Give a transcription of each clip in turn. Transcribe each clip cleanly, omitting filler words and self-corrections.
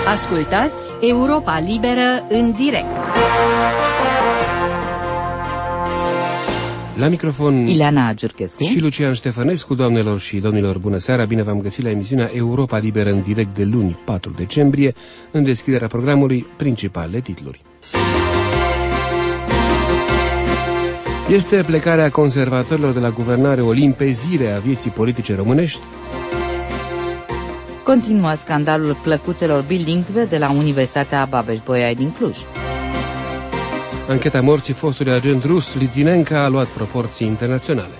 Ascultați Europa Liberă în direct. La microfon Ileana Giurchescu și Lucian Ștefănescu. Doamnelor și domnilor, bună seara, bine v-am găsit la emisiunea Europa Liberă în direct de luni 4 decembrie, în deschiderea programului principalele titluri. Este plecarea conservatorilor de la guvernare o limpezire a vieții politice românești. Continuă scandalul plăcuțelor bilingve de la Universitatea Babeș-Bolyai din Cluj. Ancheta morții fostului agent rus Litvinenka a luat proporții internaționale.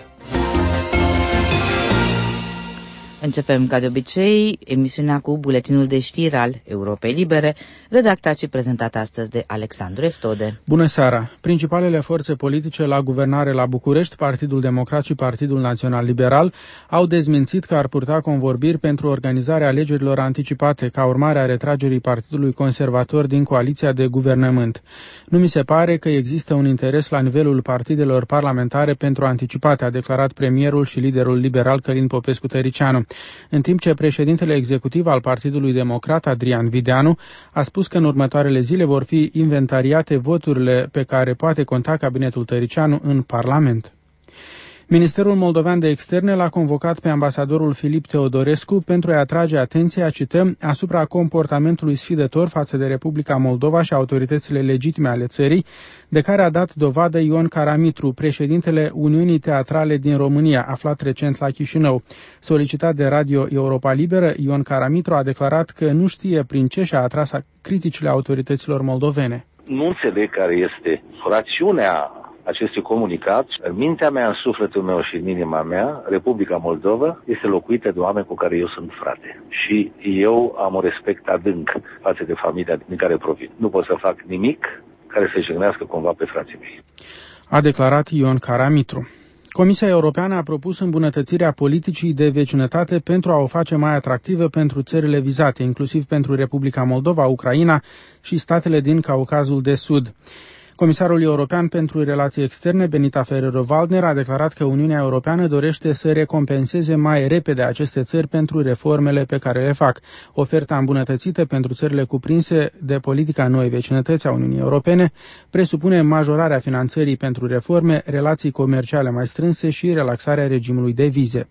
Începem, ca de obicei, emisiunea cu buletinul de știri al Europei Libere, redactat și prezentat astăzi de Alexandru Eftode. Bună seara! Principalele forțe politice la guvernare la București, Partidul Democrat și Partidul Național Liberal, au dezmințit că ar purta convorbiri pentru organizarea alegerilor anticipate, ca urmare a retragerii Partidului Conservator din coaliția de guvernământ. Nu mi se pare că există un interes la nivelul partidelor parlamentare pentru anticipate, a declarat premierul și liderul liberal Călin Popescu-Tăriceanu. În timp ce președintele executiv al Partidului Democrat, Adrian Videanu, a spus că în următoarele zile vor fi inventariate voturile pe care poate conta cabinetul Tăriceanu în Parlament. Ministerul Moldovean de Externe l-a convocat pe ambasadorul Filip Teodorescu pentru a atrage atenția, cităm, asupra comportamentului sfidător față de Republica Moldova și autoritățile legitime ale țării, de care a dat dovadă Ion Caramitru, președintele Uniunii Teatrale din România, aflat recent la Chișinău. Solicitat de Radio Europa Liberă, Ion Caramitru a declarat că nu știe prin ce și-a atras criticile autorităților moldovene. Nu înțeleg care este rațiunea acestui comunicat. În mintea mea, în sufletul meu și în inima mea, Republica Moldova este locuită de oameni cu care eu sunt frate. Și eu am un respect adânc față de familia din care provin. Nu pot să fac nimic care să jignească cumva pe frații mei. A declarat Ion Caramitru. Comisia Europeană a propus îmbunătățirea politicii de vecinătate pentru a o face mai atractivă pentru țările vizate, inclusiv pentru Republica Moldova, Ucraina și statele din Caucazul de Sud. Comisarul European pentru Relații Externe, Benita Ferrero-Waldner, a declarat că Uniunea Europeană dorește să recompenseze mai repede aceste țări pentru reformele pe care le fac. Oferta îmbunătățită pentru țările cuprinse de politica noii vecinătăți a Uniunii Europene presupune majorarea finanțării pentru reforme, relații comerciale mai strânse și relaxarea regimului de vize.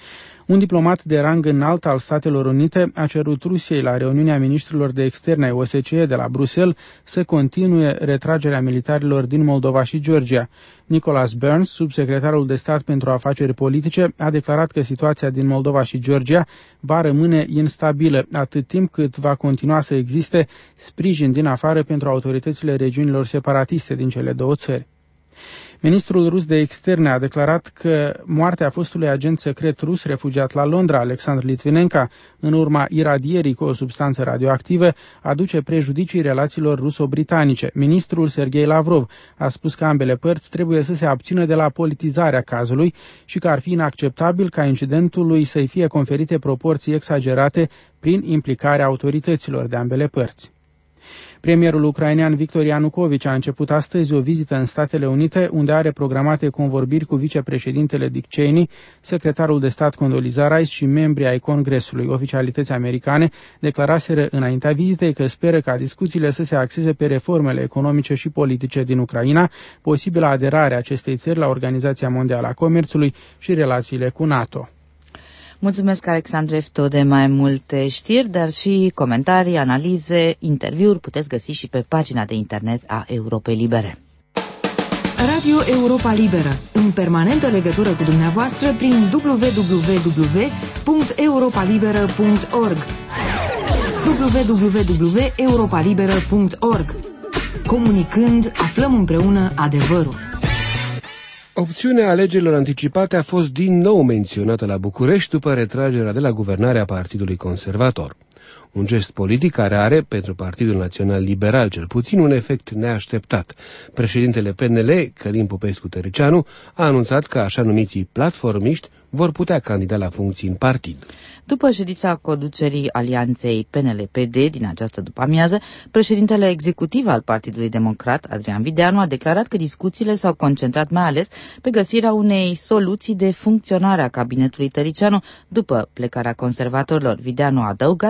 Un diplomat de rang înalt al Statelor Unite a cerut Rusiei la reuniunea ministrilor de externe ai OSCE de la Bruxelles să continue retragerea militarilor din Moldova și Georgia. Nicholas Burns, subsecretarul de stat pentru afaceri politice, a declarat că situația din Moldova și Georgia va rămâne instabilă atât timp cât va continua să existe sprijin din afară pentru autoritățile regiunilor separatiste din cele două țări. Ministrul rus de externe a declarat că moartea fostului agent secret rus refugiat la Londra, Alexandru Litvinenka, în urma iradierii cu o substanță radioactivă, aduce prejudicii relațiilor ruso-britanice. Ministrul Sergei Lavrov a spus că ambele părți trebuie să se abțină de la politizarea cazului și că ar fi inacceptabil ca incidentului să-i fie conferite proporții exagerate prin implicarea autorităților de ambele părți. Premierul ucrainean Victor Ianukovici a început astăzi o vizită în Statele Unite, unde are programate convorbiri cu vicepreședintele Dick Cheney, secretarul de stat Condoleezza Rice și membrii ai Congresului. Oficialități americane declaraseră înaintea vizitei că speră ca discuțiile să se axeze pe reformele economice și politice din Ucraina, posibilă aderarea acestei țări la Organizația Mondială a Comerțului și relațiile cu NATO. Mulțumesc, Alexandru Eftode. Mai multe știri, dar și comentarii, analize, interviuri puteți găsi și pe pagina de internet a Europei Libere. Radio Europa Liberă, în permanentă legătură cu dumneavoastră prin www.europalibera.org www.europalibera.org. Comunicând, aflăm împreună adevărul. Opțiunea alegerilor anticipate a fost din nou menționată la București după retragerea de la guvernarea Partidului Conservator. Un gest politic care are, pentru Partidul Național Liberal cel puțin, un efect neașteptat. Președintele PNL, Călin Popescu-Tăriceanu, a anunțat că așa numiții platformiști vor putea candida la funcții în partid. După ședința conducerii alianței PNL-PD din această după-amiază, președintele executiv al Partidului Democrat, Adrian Videanu, a declarat că discuțiile s-au concentrat mai ales pe găsirea unei soluții de funcționare a cabinetului Tăriceanu după plecarea conservatorilor. Videanu a adăugat: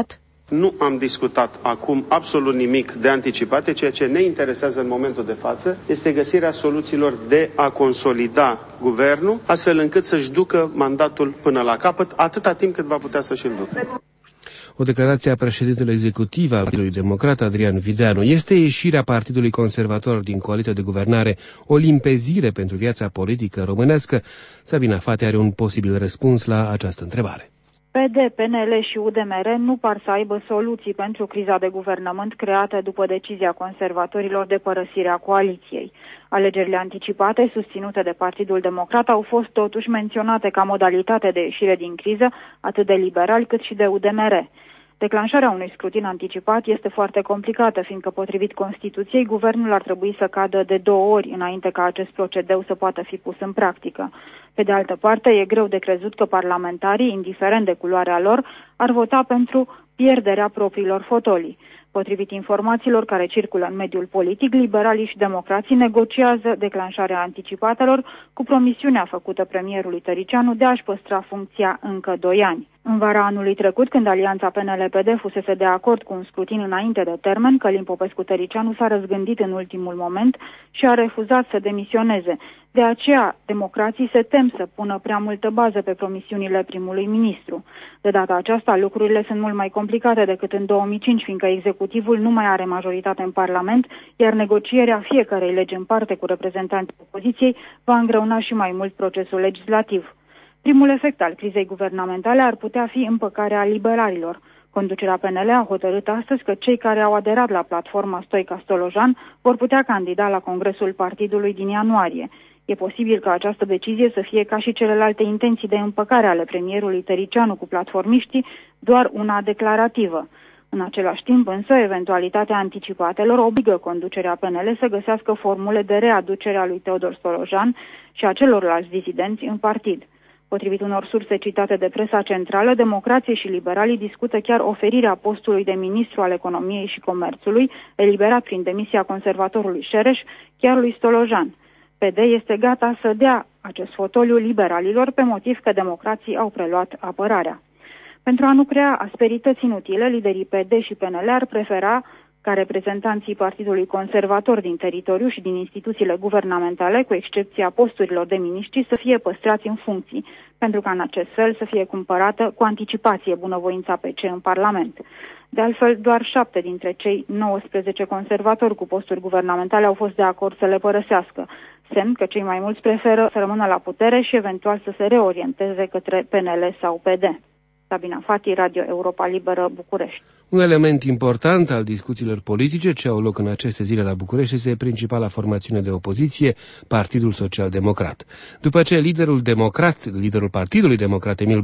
Nu am discutat acum absolut nimic de anticipate. Ceea ce ne interesează în momentul de față este găsirea soluțiilor de a consolida guvernul, astfel încât să-și ducă mandatul până la capăt, atâta timp cât va putea să-și-l ducă. O declarație a președintelui executiv al Partidului Democrat, Adrian Videanu. Este ieșirea Partidului Conservator din coaliția de guvernare o limpezire pentru viața politică românească? Sabina Fati are un posibil răspuns la această întrebare. PD, PNL și UDMR nu par să aibă soluții pentru criza de guvernământ creată după decizia conservatorilor de părăsire a coaliției. Alegerile anticipate, susținute de Partidul Democrat, au fost totuși menționate ca modalitate de ieșire din criză, atât de liberali cât și de UDMR. Declanșarea unui scrutin anticipat este foarte complicată, fiindcă, potrivit Constituției, guvernul ar trebui să cadă de 2 ori înainte ca acest procedeu să poată fi pus în practică. Pe de altă parte, e greu de crezut că parlamentarii, indiferent de culoarea lor, ar vota pentru pierderea propriilor fotolii. Potrivit informațiilor care circulă în mediul politic, liberalii și democrații negociază declanșarea anticipatelor cu promisiunea făcută premierului Tăriceanu de a-și păstra funcția încă 2 ani. În vara anului trecut, când alianța PNL-PD fusese de acord cu un scrutin înainte de termen, Călin Popescu-Tăriceanu s-a răzgândit în ultimul moment și a refuzat să demisioneze. De aceea, democrații se tem să pună prea multă bază pe promisiunile primului ministru. De data aceasta, lucrurile sunt mult mai complicate decât în 2005, fiindcă executivul nu mai are majoritate în Parlament, iar negocierea fiecărei legi în parte cu reprezentanții opoziției va îngreuna și mai mult procesul legislativ. Primul efect al crizei guvernamentale ar putea fi împăcarea liberalilor. Conducerea PNL a hotărât astăzi că cei care au aderat la platforma Stoica-Stolojan vor putea candida la congresul partidului din ianuarie. E posibil ca această decizie să fie, ca și celelalte intenții de împăcare ale premierului Tăriceanu cu platformiștii, doar una declarativă. În același timp, însă, eventualitatea anticipatelor obligă conducerea PNL să găsească formule de readucere a lui Teodor Stolojan și a celorlalți dizidenți în partid. Potrivit unor surse citate de presa centrală, democrații și liberalii discută chiar oferirea postului de ministru al economiei și comerțului, eliberat prin demisia conservatorului Șereș, chiar lui Stolojan. PD este gata să dea acest fotoliu liberalilor pe motiv că democrații au preluat apărarea. Pentru a nu crea asperități inutile, liderii PD și PNL ar prefera ca reprezentanții Partidului Conservator din teritoriu și din instituțiile guvernamentale, cu excepția posturilor de miniștri, să fie păstrați în funcții, pentru ca în acest fel să fie cumpărată cu anticipație bunăvoința PC în Parlament. De altfel, doar 7 dintre cei 19 conservatori cu posturi guvernamentale au fost de acord să le părăsească, semn că cei mai mulți preferă să rămână la putere și eventual să se reorienteze către PNL sau PD. Sabina Fati, Radio Europa Liberă, București. Un element important al discuțiilor politice ce au loc în aceste zile la București este principala formațiune de opoziție, Partidul Social-Democrat. După ce liderul Partidului Democrat, Emil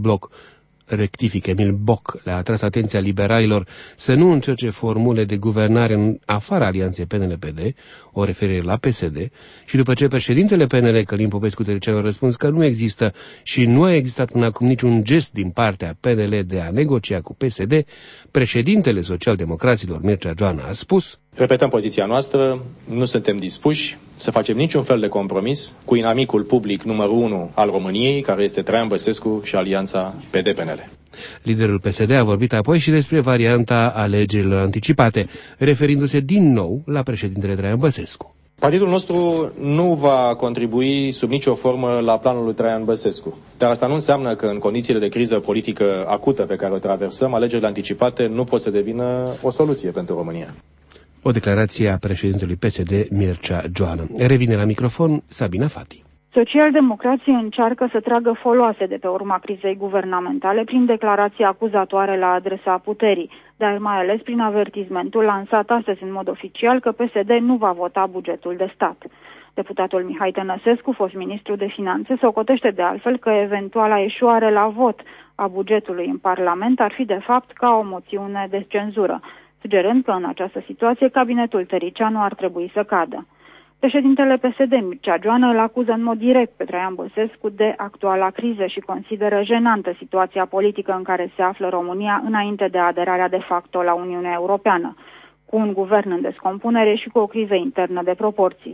Boc, le-a atras atenția liberalilor să nu încerce formule de guvernare în afara alianței PNL-PD, o referire la PSD, și după ce președintele PNL, Călin Popescu-Tăriceanu, a răspuns că nu există și nu a existat până acum niciun gest din partea PNL de a negocia cu PSD, președintele Social-Democraților, Mircea Joana, a spus: repetăm poziția noastră, nu suntem dispuși să facem niciun fel de compromis cu inamicul public numărul 1 al României, care este Traian Băsescu și alianța PD-PNL. Liderul PSD a vorbit apoi și despre varianta alegerilor anticipate, referindu-se din nou la președintele Traian Băsescu. Partidul nostru nu va contribui sub nicio formă la planul lui Traian Băsescu. Dar asta nu înseamnă că în condițiile de criză politică acută pe care o traversăm, alegerile anticipate nu pot să devină o soluție pentru România. O declarație a președintelui PSD, Mircea Joana. Revine la microfon Sabina Fati. Socialdemocrații încearcă să tragă foloase de pe urma crizei guvernamentale prin declarații acuzatoare la adresa puterii, dar mai ales prin avertismentul lansat astăzi în mod oficial că PSD nu va vota bugetul de stat. Deputatul Mihai Tănăsescu, fost ministru de finanțe, socotește de altfel că eventuala eșuare la vot a bugetului în Parlament ar fi de fapt ca o moțiune de cenzură, sugerând că în această situație cabinetul Tăriceanu ar trebui să cadă. Președintele PSD, Mircea Joana, îl acuză în mod direct pe Traian Băsescu de actuala criză și consideră jenantă situația politică în care se află România înainte de aderarea de facto la Uniunea Europeană, cu un guvern în descompunere și cu o criză internă de proporții.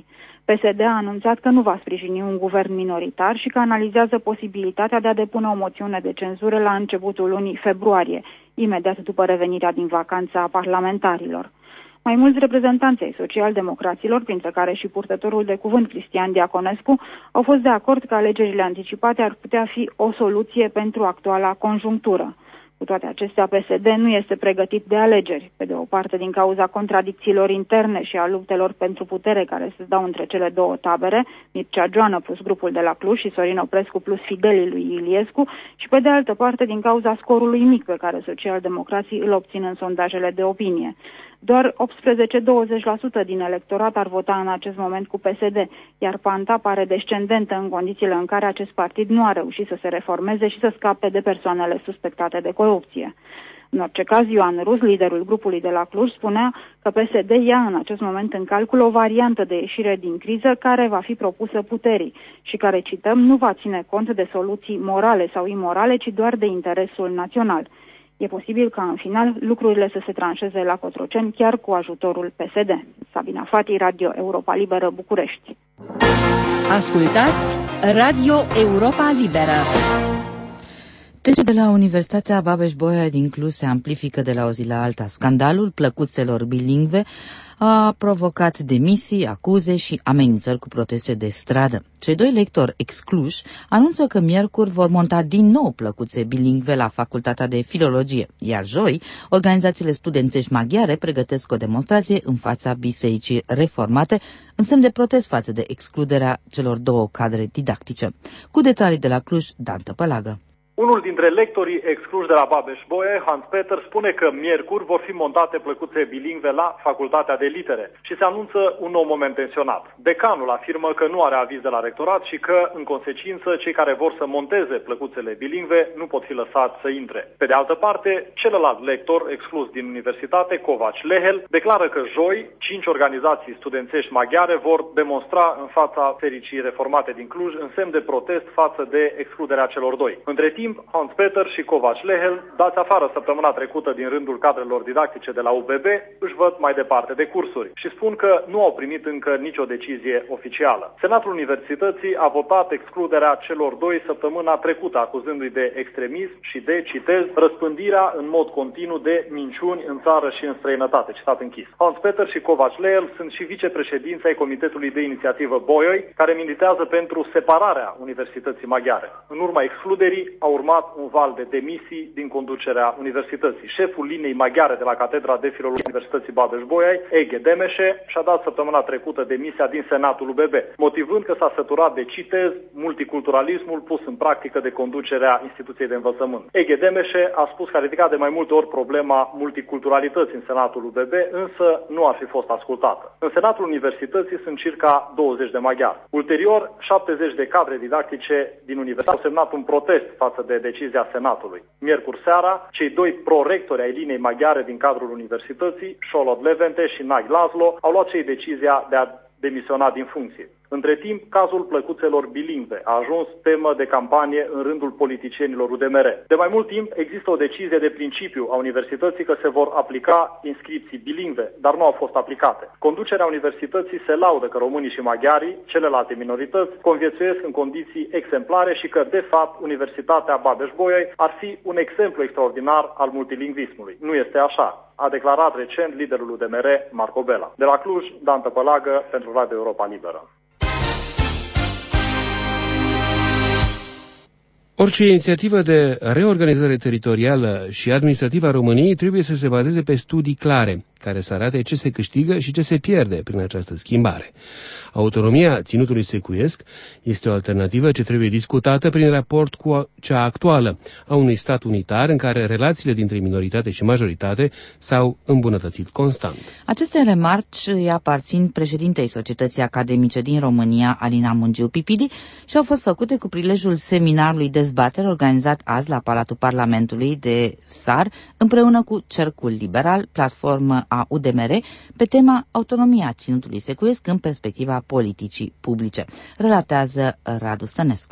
PSD a anunțat că nu va sprijini un guvern minoritar și că analizează posibilitatea de a depune o moțiune de cenzură la începutul lunii februarie, imediat după revenirea din vacanța parlamentarilor. Mai mulți reprezentanți ai social-democraților, printre care și purtătorul de cuvânt Cristian Diaconescu, au fost de acord că alegerile anticipate ar putea fi o soluție pentru actuala conjunctură. Cu toate acestea, PSD nu este pregătit de alegeri, pe de o parte din cauza contradicțiilor interne și a luptelor pentru putere care se dau între cele două tabere, Mircea Joană plus grupul de la Cluj și Sorin Oprescu plus fidelii lui Iliescu, și pe de altă parte din cauza scorului mic pe care social-democrații îl obțin în sondajele de opinie. Doar 18-20% din electorat ar vota în acest moment cu PSD, iar panta pare descendentă în condițiile în care acest partid nu a reușit să se reformeze și să scape de persoanele suspectate de corupție. În orice caz, Ioan Rus, liderul grupului de la Cluj, spunea că PSD ia în acest moment în calcul o variantă de ieșire din criză care va fi propusă puterii și care, cităm, nu va ține cont de soluții morale sau imorale, ci doar de interesul național. E posibil ca în final lucrurile să se tranșeze la Cotroceni chiar cu ajutorul PSD. Sabina Fati, Radio Europa Liberă, București. Ascultați Radio Europa Liberă. Tensiunea de la Universitatea Babeș-Bolyai din Cluj se amplifică de la o zi la alta. Scandalul plăcuțelor bilingve a provocat demisii, acuze și amenințări cu proteste de stradă. Cei doi lectori ex-Cluj anunță că miercuri vor monta din nou plăcuțe bilingve la Facultatea de Filologie, iar joi, organizațiile studențești maghiare pregătesc o demonstrație în fața Bisericii Reformate, în semn de protest față de excluderea celor două cadre didactice. Cu detalii de la Cluj, Dan Tăpălagă. Unul dintre lectorii excluși de la Babeș-Bolyai, Hans Peter, spune că miercuri vor fi montate plăcuțe bilingve la Facultatea de Litere și se anunță un nou moment tensionat. Decanul afirmă că nu are aviz de la rectorat și că, în consecință, cei care vor să monteze plăcuțele bilingve nu pot fi lăsați să intre. Pe de altă parte, celălalt lector exclus din universitate, Kovacs Lehel, declară că joi 5 organizații studențești maghiare vor demonstra în fața Bisericii Reformate din Cluj în semn de protest față de excluderea celor doi. Între timp, Hans Peter și Kovacs Lehel, dați afară săptămâna trecută din rândul cadrelor didactice de la UBB, își văd mai departe de cursuri și spun că nu au primit încă nicio decizie oficială. Senatul Universității a votat excluderea celor doi săptămâna trecută, acuzându-i de extremism și de, citez, răspândirea în mod continuu de minciuni în țară și în străinătate, citat închis. Hans Peter și Kovacs Lehel sunt și vicepreședinți ai Comitetului de Inițiativă Bolyai, care militează pentru separarea Universității Maghiare. În urma excluderii a urmat un val de demisii din conducerea universității. Șeful liniei maghiare de la Catedra de Filologie Universității Babeș-Bolyai, Ege Demeșe, și-a dat săptămâna trecută demisia din Senatul UBB, motivând că s-a săturat de, citez, multiculturalismul pus în practică de conducerea instituției de învățământ. Ege Demeșe a spus că a ridicat de mai multe ori problema multiculturalității în Senatul UBB, însă nu ar fi fost ascultată. În Senatul Universității sunt circa 20 de maghiari. Ulterior, 70 de cadre didactice din universitate au semnat un protest față de decizia Senatului. Miercuri seara, cei doi prorectori ai liniei maghiare din cadrul universității, Șolod Levente și Nagy Laszlo, au luat cei decizia de a demisiona din funcție. Între timp, cazul plăcuțelor bilingve a ajuns temă de campanie în rândul politicienilor UDMR. De mai mult timp există o decizie de principiu a universității că se vor aplica inscripții bilingve, dar nu au fost aplicate. Conducerea universității se laudă că românii și maghiarii, celelalte minorități, conviețuiesc în condiții exemplare și că, de fapt, Universitatea Babeș-Bolyai ar fi un exemplu extraordinar al multilingvismului. Nu este așa, a declarat recent liderul UDMR, Marco Bela. De la Cluj, Dan Tăpălagă, pentru Radio Europa Liberă. Orice inițiativă de reorganizare teritorială și administrativă a României trebuie să se bazeze pe studii clare, care să arate ce se câștigă și ce se pierde prin această schimbare. Autonomia ținutului secuiesc este o alternativă ce trebuie discutată prin raport cu cea actuală, a unui stat unitar în care relațiile dintre minoritate și majoritate s-au îmbunătățit constant. Aceste remarci îi aparțin președintei Societății Academice din România, Alina Mungiu Pipidi, și au fost făcute cu prilejul seminarului dezbatere organizat azi la Palatul Parlamentului de SAR, împreună cu Cercul Liberal, platformă a UDMR, pe tema autonomia ținutului secuiesc în perspectiva politicii publice. Relatează Radu Stănescu.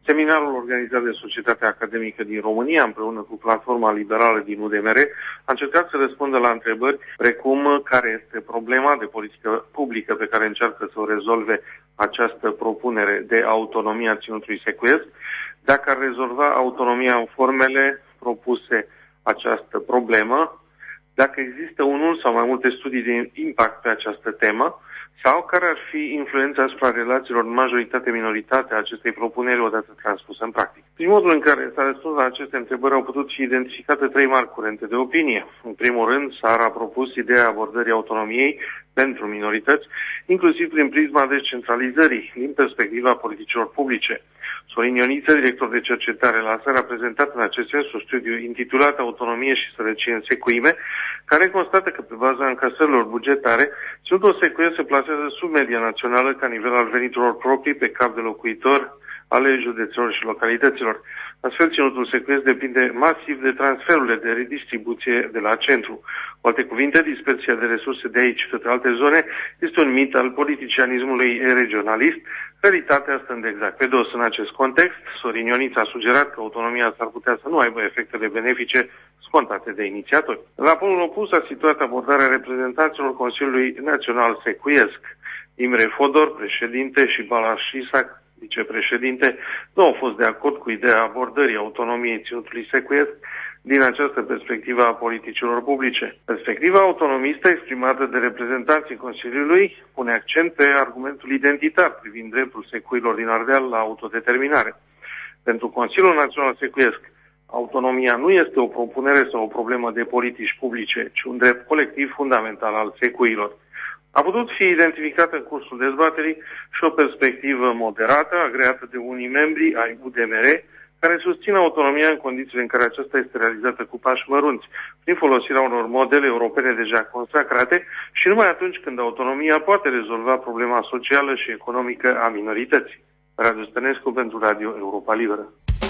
Seminarul organizat de Societatea Academică din România, împreună cu Platforma Liberală din UDMR, a încercat să răspundă la întrebări precum care este problema de politică publică pe care încearcă să o rezolve această propunere de autonomie a ținutului secuiesc, dacă ar rezolva autonomia în formele propuse această problemă, dacă există unul sau mai multe studii de impact pe această temă, sau care ar fi influența asupra relațiilor majoritate-minoritate a acestei propuneri odată transpusă în practică. Prin modul în care s-a răspuns la aceste întrebări au putut fi identificate 3 mari curente de opinie. În primul rând, s-a propus ideea abordării autonomiei pentru minorități, inclusiv prin prisma descentralizării, din perspectiva politicilor publice. Sorin Ioniță, director de cercetare la SAR, a prezentat în acest sens un studiu intitulat Autonomie și sărăcie în secuime, care constată că pe baza încasărilor bugetare, ținutul secuiesc se plasează sub media națională ca nivel al veniturilor proprii pe cap de locuitor ale județelor și localităților. Astfel, ținutul secuiesc depinde masiv de transferurile de redistribuție de la centru. Cu alte cuvinte, dispersia de resurse de aici către alte zone este un mit al politicianismului regionalist, realitatea stând exact pe dos. În acest context, Sorin Ioniță a sugerat că autonomia s-ar putea să nu aibă efectele benefice scontate de inițiatori. La polul opus a situat abordarea reprezentanților Consiliului Național Secuiesc. Imre Fodor, președinte, și Balas Isac, vicepreședinte, nu au fost de acord cu ideea abordării autonomiei ținutului secuiesc din această perspectivă a politicilor publice. Perspectiva autonomistă exprimată de reprezentanții Consiliului pune accent pe argumentul identitar privind dreptul secuilor din Ardeal la autodeterminare. Pentru Consiliul Național Secuiesc, autonomia nu este o propunere sau o problemă de politici publice, ci un drept colectiv fundamental al secuilor. A putut fi identificată în cursul dezbaterii și o perspectivă moderată, agreată de unii membri ai UDMR, care susțin autonomia în condițiile în care aceasta este realizată cu pași mărunți, prin folosirea unor modele europene deja consacrate și numai atunci când autonomia poate rezolva problema socială și economică a minorității. Radu Stănescu pentru Radio Europa Liberă.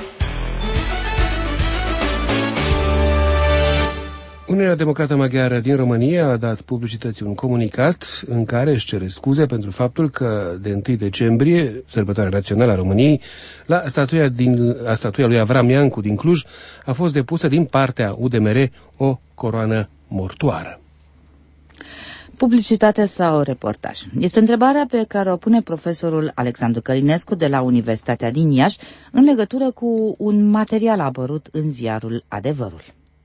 Uniunea Democrată Maghiară din România a dat publicității un comunicat în care își cere scuze pentru faptul că de 1 decembrie, sărbătoarea națională a României, la statuia lui Avram Iancu din Cluj a fost depusă din partea UDMR o coroană mortoară. Publicitate sau reportaj? Este întrebarea pe care o pune profesorul Alexandru Călinescu de la Universitatea din Iași în legătură cu un material apărut în ziarul Adevărul.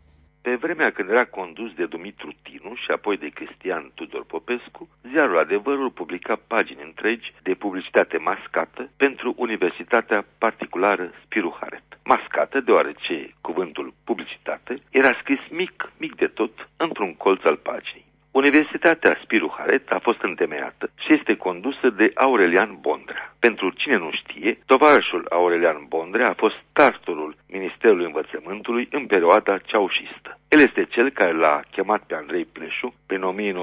Pe vremea când era condus de Dumitru Tinu și apoi de Cristian Tudor Popescu, ziarul Adevărul publica pagini întregi de publicitate mascată pentru Universitatea Particulară Spiru Haret. Mascată deoarece cuvântul publicitate era scris mic de tot într-un colț al paginii. Universitatea Spiru Haret a fost întemeiată și este condusă de Aurelian Bondrea. Pentru cine nu știe, tovarășul Aurelian Bondrea a fost startorul Ministerului Învățământului în perioada ceaușistă. El este cel care l-a chemat pe Andrei Pleșu prin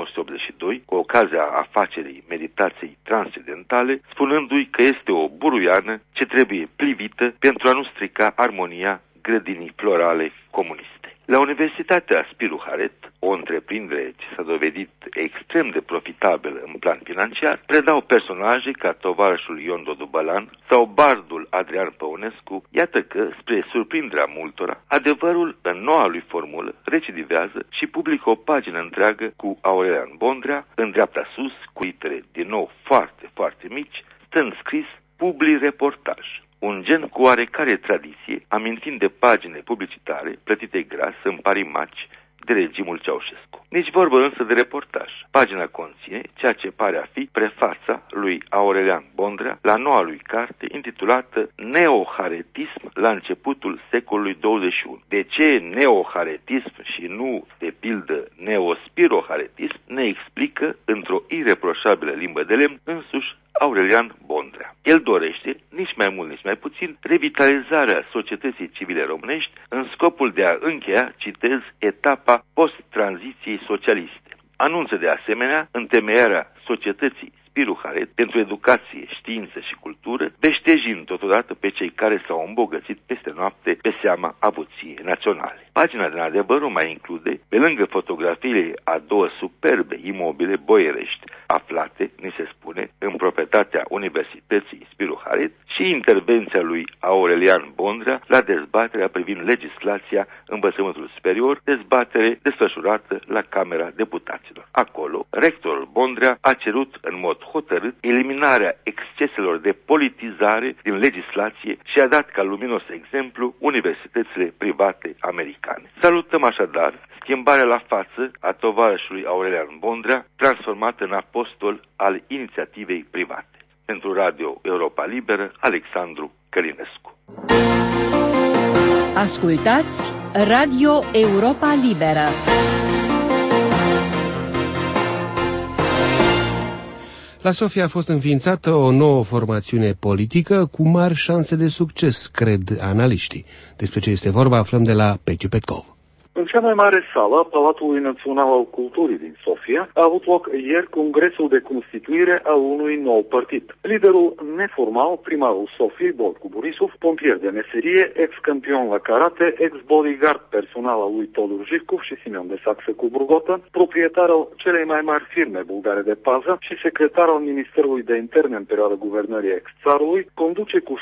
1982, cu ocazia afacerii meditației transcendentale, spunându-i că este o buruiană ce trebuie plivită pentru a nu strica armonia grădinii florale comuniste. La Universitatea Spiru Haret, o întreprindere ce s-a dovedit extrem de profitabilă în plan financiar, predau personaje ca tovarășul Ion Dodu Bălan sau bardul Adrian Păunescu. Iată că, spre surprinderea multora, Adevărul, în noua lui formulă, recidivează și publică o pagină întreagă cu Aurelian Bondrea, în dreapta sus, cu litere din nou foarte mici, stând scris publi-reportaj. Un gen cu oarecare tradiție, amintind de pagine publicitare plătite gras în parimaci de regimul Ceaușescu. Nici vorbă însă de reportaj. Pagina conține ceea ce pare a fi prefața lui Aurelian Bondrea la noua lui carte intitulată Neoharetism la începutul secolului 21. De ce neoharetism și nu, de pildă, neospiroharetism, ne explică într-o ireproșabilă limbă de lemn însuși Aurelian Bondrea. El dorește, nici mai mult, nici mai puțin, revitalizarea societății civile românești în scopul de a încheia, citez, etapa post-tranziției socialiste. Anunță de asemenea întemeierea societății Spiru Haret pentru educație, știință și cultură, beștejind totodată pe cei care s-au îmbogățit peste noapte pe seama avuției naționale. Pagina din Adevărul mai include, pe lângă fotografiile a două superbe imobile boierești, aflate, ni se spune, în proprietatea Universității Spiru Haret, și intervenția lui Aurelian Bondrea la dezbaterea privind legislația învățământului superior, dezbatere desfășurată la Camera Deputaților. Acolo, rectorul Bondrea a cerut în mod hotărât eliminarea exceselor de politizare din legislație și a dat ca luminos exemplu universitățile private americane. Salutăm așadar schimbarea la față a tovarășului Aurelian Bondrea, transformat în apostol al inițiativei private. Pentru Radio Europa Liberă, Alexandru Călinescu. Ascultați Radio Europa Liberă. La Sofia a fost înființată o nouă formațiune politică cu mari șanse de succes, cred analiștii. Despre ce este vorba aflăm de la Petiu Petkov. În cea mai mare sală a Palatului Național al Culturii din Sofia a avut loc ieri congresul de constituire al unui nou partid. Liderul neformal, primarul Sofiei, Boicu Borisov, pompier de meserie, ex-campion la karate, ex-bodyguard personal al lui Todor Živkov și Simeon de Saxă cu Burgotă, proprietar al celei mai mari firme bulgare de pază și secretar al Ministerului de Interne în perioada guvernării ex-țarului, conduce cu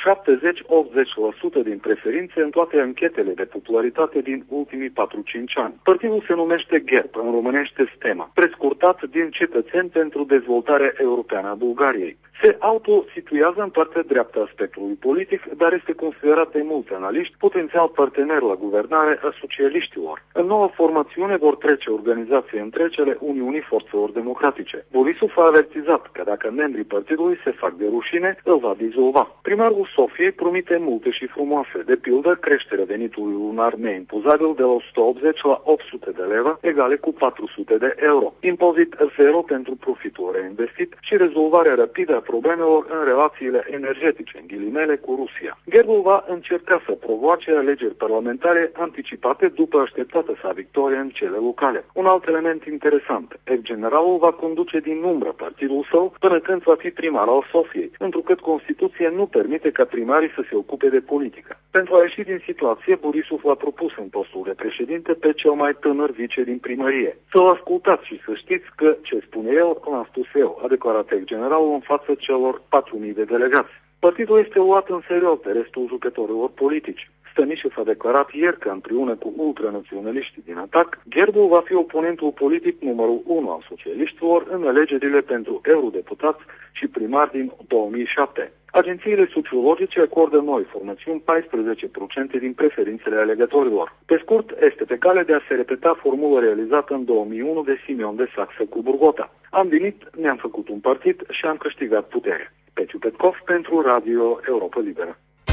70-80% din preferințe în toate anchetele de popularitate din ultimii 4-5 ani. Partidul se numește GERB, în românește STEMA, prescurtat din Cetățeni pentru Dezvoltare Europeană a Bulgariei. Se autosituează în partea dreaptă a spectrului politic, dar este considerat de mulți analiști potențial partener la guvernare a socialiștilor. În noua formațiune vor trece organizații între cele Uniunii Forțelor Democratice. Borisov a avertizat că dacă membrii partidului se fac de rușine, îl va dizolva. Primarul Sofiei promite multe și frumoase, de pildă creșterea venitului lunar neimpozabil de la 180 la 800 de lei, egale cu 400 de euro, impozit zero pentru profitul reinvestit și rezolvarea rapidă a problemelor în relațiile energetice, în ghilimele, cu Rusia. Gerbul va încerca să provoace alegeri parlamentare anticipate după așteptată sa victorie în cele locale. Un alt element interesant, ex-generalul va conduce din umbră partidul său până când va fi primar al Sofiei, întrucât Constituția nu permite ca primarii să se ocupe de politică. Pentru a ieși din situație, Borisov l-a propus în postul de președinte pe cel mai tânăr vice din primărie. Să-l ascultați și să știți că ce spune el, l-am spus eu, a declarat ex-generalul în față celor 4.000 de delegați. Partidul este luat în serios de restul jucătorilor politici. Stănișev a declarat ieri că împreună cu ultranaționaliștii din atac, Gerbul va fi oponentul politic numărul 1 al socialiștilor în alegerile pentru eurodeputați și primari din 2007. Agențiile sociologice acordă noi formațiuni 14% din preferințele alegătorilor. Pe scurt, este pe cale de a se repeta formula realizată în 2001 de Simeon de Saxă cu Burgota. Am venit, ne-am făcut un partid și am câștigat putere. Petiu Petkov pentru Radio Europa Liberă.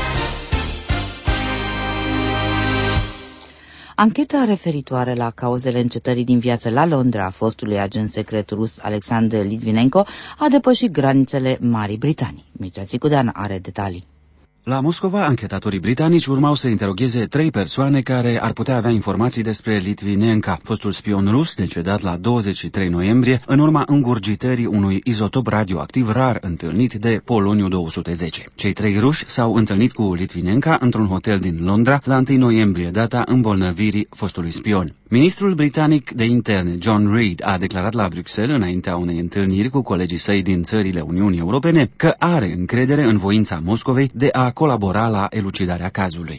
Ancheta referitoare la cauzele încetării din viață la Londra a fostului agent secret rus Alexander Litvinenko a depășit granițele Marii Britanii. Mircea Țicudean are detalii. La Moscova, anchetatorii britanici urmau să interogheze 3 persoane care ar putea avea informații despre Litvinenka, fostul spion rus decedat la 23 noiembrie în urma îngurgitării unui izotop radioactiv rar întâlnit de poloniu-210. Cei 3 ruși s-au întâlnit cu Litvinenka într-un hotel din Londra la 1 noiembrie, data îmbolnăvirii fostului spion. Ministrul britanic de interne, John Reid, a declarat la Bruxelles, înaintea unei întâlniri cu colegii săi din țările Uniunii Europene, că are încredere în voința Moscovei de a colabora la elucidarea cazului.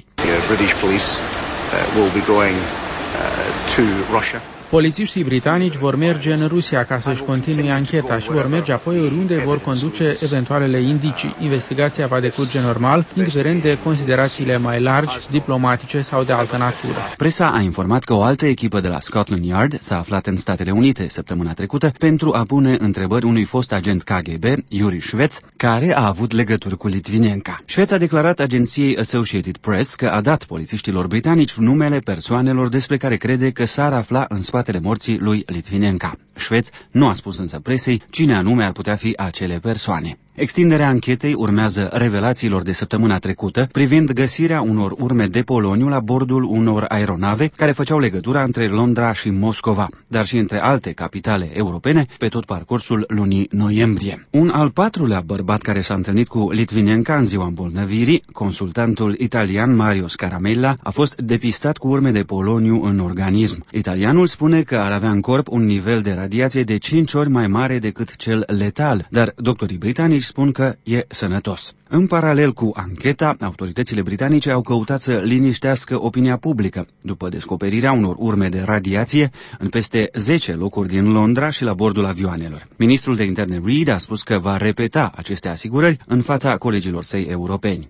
Polițiștii britanici vor merge în Rusia ca să-și continue ancheta și vor merge apoi oriunde vor conduce eventualele indicii. Investigația va decurge normal, indiferent de considerațiile mai largi, diplomatice sau de altă natură. Presa a informat că o altă echipă de la Scotland Yard s-a aflat în Statele Unite săptămâna trecută pentru a pune întrebări unui fost agent KGB, Yuri Shvets, care a avut legături cu Litvinenka. Shvets a declarat agenției Associated Press că a dat polițiștilor britanici numele persoanelor despre care crede că s-ar afla în spatele morții lui Litvinenka. Shvets nu a spus însă presei cine anume ar putea fi acele persoane. Extinderea anchetei urmează revelațiilor de săptămâna trecută privind găsirea unor urme de poloniu la bordul unor aeronave care făceau legătura între Londra și Moscova, dar și între alte capitale europene pe tot parcursul lunii noiembrie. Un al patrulea bărbat care s-a întâlnit cu Litvinenka în ziua îmbolnăvirii, consultantul italian Mario Scaramella, a fost depistat cu urme de poloniu în organism. Italianul spune că ar avea în corp un nivel de radiație de 5 ori mai mare decât cel letal, dar doctorii britanici spun că e sănătos. În paralel cu ancheta, autoritățile britanice au căutat să liniștească opinia publică după descoperirea unor urme de radiație în peste 10 locuri din Londra și la bordul avioanelor. Ministrul de interne Reid a spus că va repeta aceste asigurări în fața colegilor săi europeni.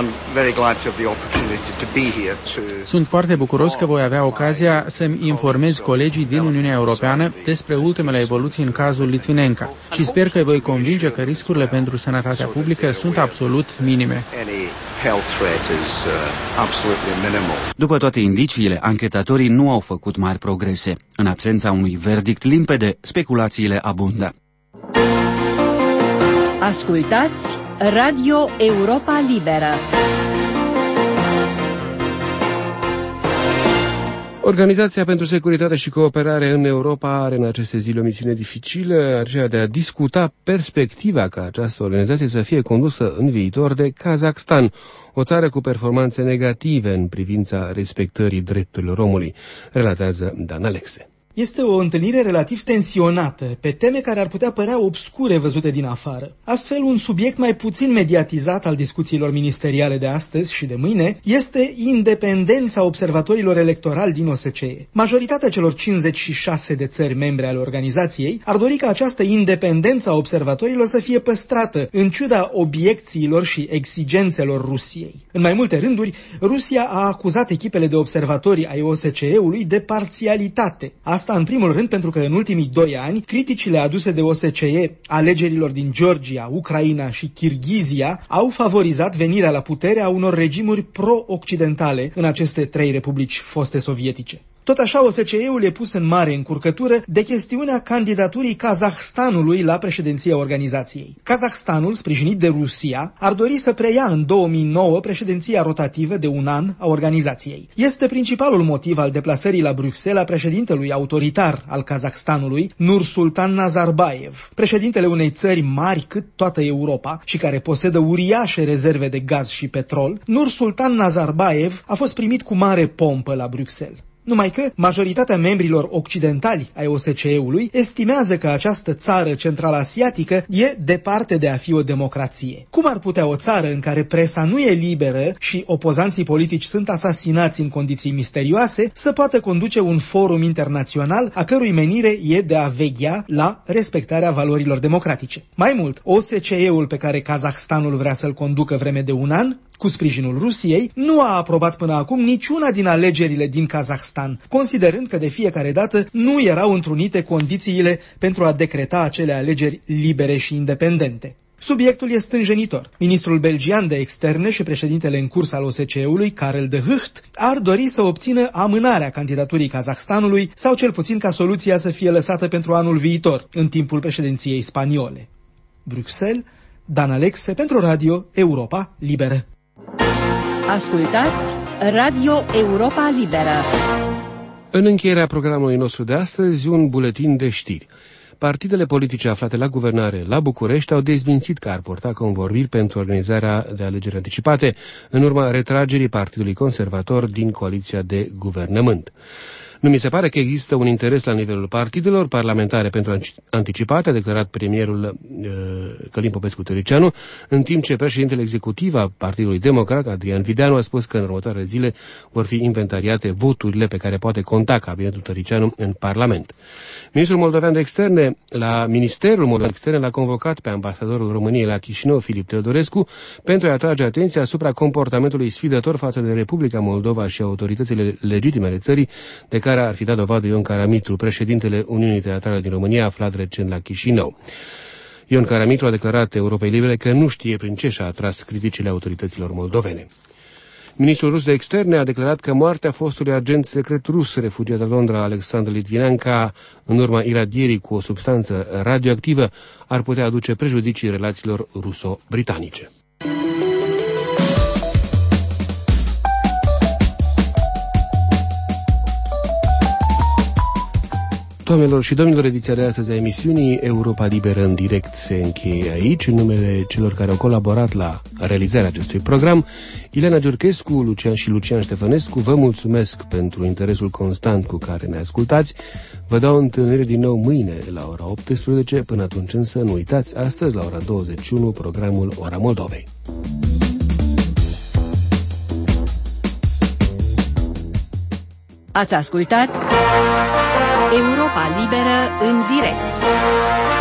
Sunt foarte bucuros că voi avea ocazia să-mi informez colegii din Uniunea Europeană despre ultimele evoluții în cazul Litvinenka și sper că voi convinge că riscurile pentru sănătatea publică sunt absolut minime. După toate indiciile, anchetatorii nu au făcut mari progrese. În absența unui verdict limpede, speculațiile abundă. Ascultați Radio Europa Liberă. Organizația pentru Securitate și Cooperare în Europa are în aceste zile o misiune dificilă, aceea de a discuta perspectiva ca această organizație să fie condusă în viitor de Kazakhstan, o țară cu performanțe negative în privința respectării drepturilor omului, relatează Dan Alexe. Este o întâlnire relativ tensionată, pe teme care ar putea părea obscure văzute din afară. Astfel, un subiect mai puțin mediatizat al discuțiilor ministeriale de astăzi și de mâine este independența observatorilor electorali din OSCE. Majoritatea celor 56 de țări membre ale organizației ar dori ca această independență a observatorilor să fie păstrată, în ciuda obiecțiilor și exigențelor Rusiei. În mai multe rânduri, Rusia a acuzat echipele de observatori ai OSCE-ului de parțialitate. Asta în primul rând pentru că în ultimii 2 ani criticile aduse de OSCE alegerilor din Georgia, Ucraina și Kirghizia au favorizat venirea la putere a unor regimuri pro-occidentale în aceste 3 republici foste sovietice. Tot așa, OSCE-ul e pus în mare încurcătură de chestiunea candidaturii Kazahstanului la președinția organizației. Kazahstanul, sprijinit de Rusia, ar dori să preia în 2009 președinția rotativă de 1 an a organizației. Este principalul motiv al deplasării la Bruxelles a președintelui autoritar al Kazahstanului, Nursultan Nazarbayev, președintele unei țări mari cât toată Europa și care posedă uriașe rezerve de gaz și petrol. Nursultan Nazarbayev a fost primit cu mare pompă la Bruxelles. Numai că majoritatea membrilor occidentali ai OSCE-ului estimează că această țară central-asiatică e departe de a fi o democrație. Cum ar putea o țară în care presa nu e liberă și opozanții politici sunt asasinați în condiții misterioase să poată conduce un forum internațional a cărui menire e de a veghea la respectarea valorilor democratice? Mai mult, OSCE-ul pe care Kazahstanul vrea să-l conducă vreme de 1 an, cu sprijinul Rusiei, nu a aprobat până acum niciuna din alegerile din Kazahstan, considerând că de fiecare dată nu erau întrunite condițiile pentru a decreta acele alegeri libere și independente. Subiectul e stânjenitor. Ministrul belgian de externe și președintele în curs al OSCE-ului, Karel de Gucht, ar dori să obțină amânarea candidaturii Kazahstanului sau cel puțin ca soluția să fie lăsată pentru anul viitor, în timpul președinției spaniole. Bruxelles, Dan Alexe pentru Radio Europa Liberă. Ascultați Radio Europa Liberă. În încheierea programului nostru de astăzi, un buletin de știri. Partidele politice aflate la guvernare la București au dezmințit că ar purta convorbiri pentru organizarea de alegeri anticipate în urma retragerii Partidului Conservator din coaliția de guvernământ. Nu mi se pare că există un interes la nivelul partidelor parlamentare pentru anticipate, a declarat premierul Călin Popescu-Tăriceanu, în timp ce președintele executiv al Partidului Democrat, Adrian Videanu, a spus că în următoarele zile vor fi inventariate voturile pe care poate conta cabinetul Tăriceanu în Parlament. Ministrul moldovean de externe la Ministerul Moldovean de Externe l-a convocat pe ambasadorul României la Chișinău, Filip Teodorescu, pentru a atrage atenția asupra comportamentului sfidător față de Republica Moldova și autoritățile legitime ale țării, de care ar fi dat dovadă Ion Caramitru, președintele Uniunii Teatrale din România, aflat recent la Chișinău. Ion Caramitru a declarat Europei Libere că nu știe prin ce și-a atras criticile autorităților moldovene. Ministrul rus de externe a declarat că moartea fostului agent secret rus refugiat la Londra, Alexandru Litvinenko, în urma iradierii cu o substanță radioactivă, ar putea aduce prejudicii relațiilor ruso-britanice. Doamnelor și domnilor, ediția de astăzi a emisiunii Europa Liberă în direct se încheie aici. În numele celor care au colaborat la realizarea acestui program, Ileana Giurchescu, Lucian și Lucian Ștefănescu, vă mulțumesc pentru interesul constant cu care ne ascultați. Vă dau întâlnire din nou mâine la ora 18. Până atunci însă nu uitați, astăzi la ora 21, programul Ora Moldovei. Ați ascultat Europa Liberă în direct.